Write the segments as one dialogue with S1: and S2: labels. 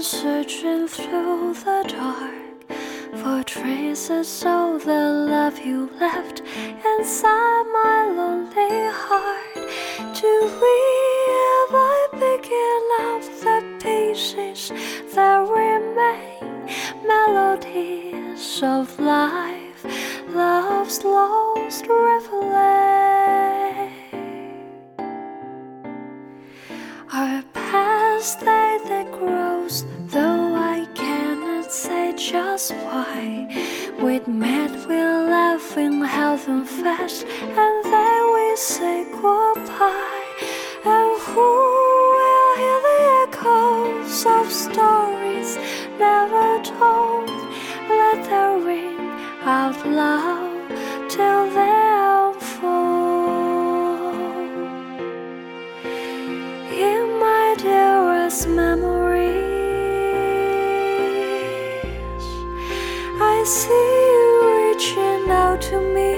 S1: searching through the dark for traces of the love you left inside my lonely heart. To live by picking up the pieces that remain, melodies of life, love's lost revelation. Our past that grows, though I cannot say just why. We'd met, we laughed in heaven fast, and then we say goodbye. And who will hear the echoes of stories never told? Let them ring out loud till they unfold. In my dearest memories, I see you reaching out to me.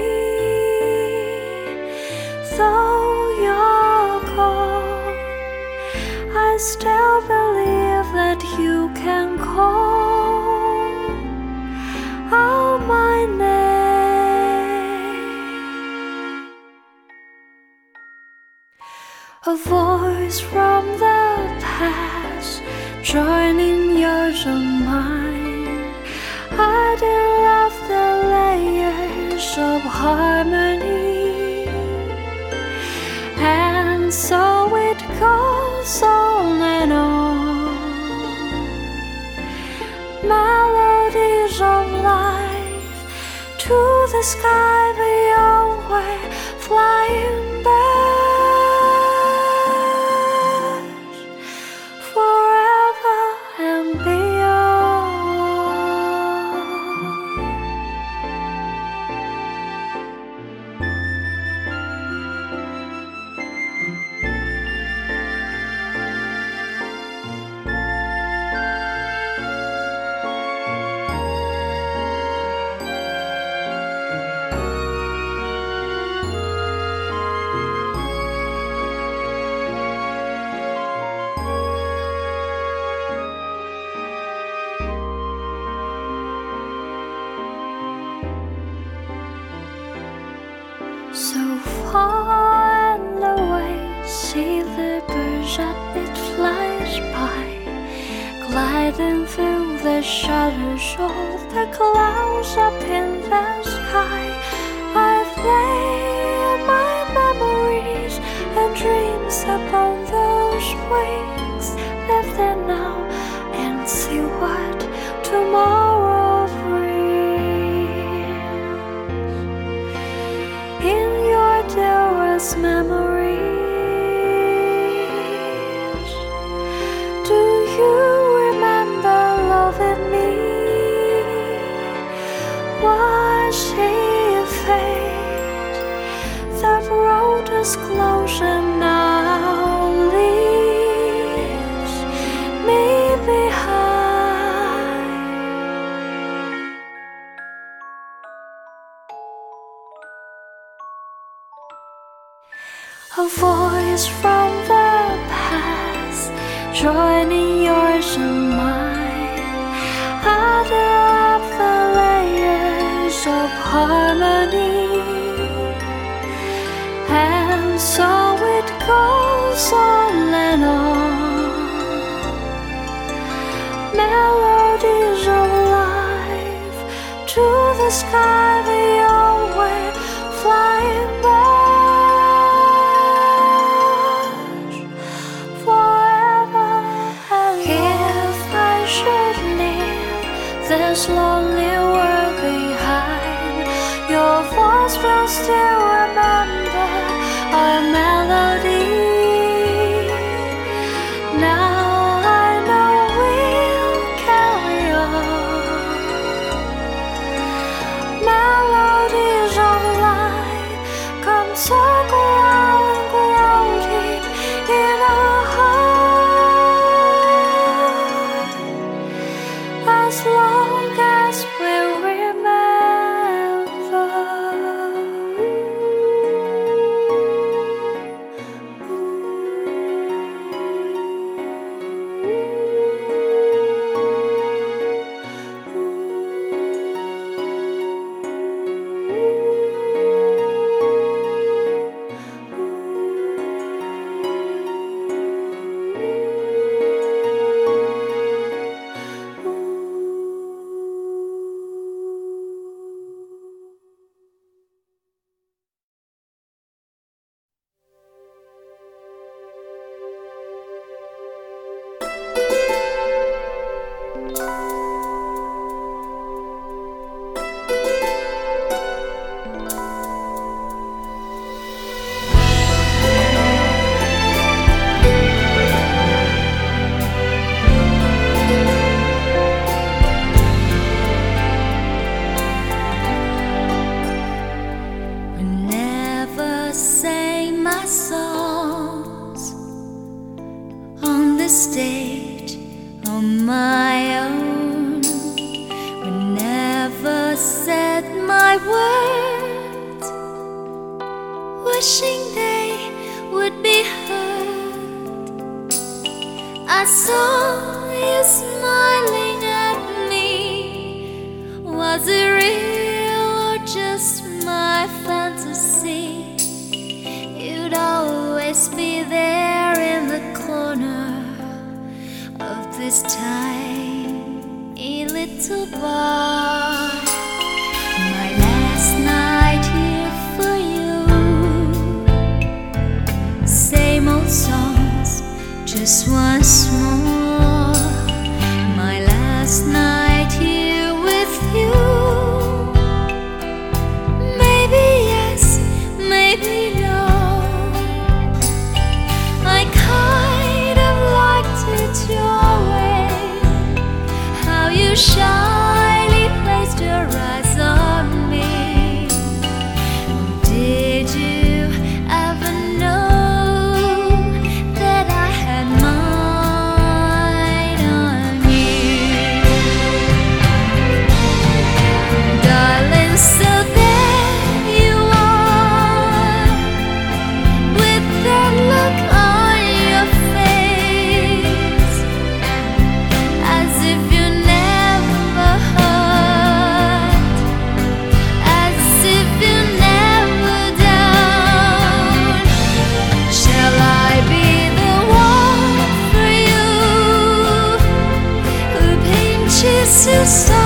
S1: Though you're gone, I still believe that you can call out my name. A voice from the past joining yours and mine. I did love the layers of harmony, and so it goes on and on. Melodies of life to the sky beyond, where flying birds forever and beyond. So far and away, see the birds as it flies by, gliding through the shadows of the clouds up in the sky. I've laid my memories and dreams upon those wings. Live there now and see what tomorrow brings. In your dearest memories, do you remember loving me? Was she a fate that brought us closer now leaves me behind? A voice from the past joining yours and mine. Add up the layers of harmony, and so it goes on and on. Melodies of life to the sky beyond, where flying birds forever and if I should leave this lonely world behind, your voice will still remember our melody. Now I know we'll carry on. Melodies of life come circle round and grow deep in our heart, as long as we remember. on my own. We never said my words, wishing they would be heard. I saw you smiling at me. Was it real or just my fantasy? You'd always be there in the corner of this tiny little bar. My last night here for you. Same old songs, just once more. My last night here with you. Maybe yes, maybe no. I kind of liked it your way, how you shyly placed your eyes on me. Did you ever know that I had mine on you? Darling, so there you are, with that look on your face, as if you never hurt, as if you never down. Shall I be the one for you, who pinches you so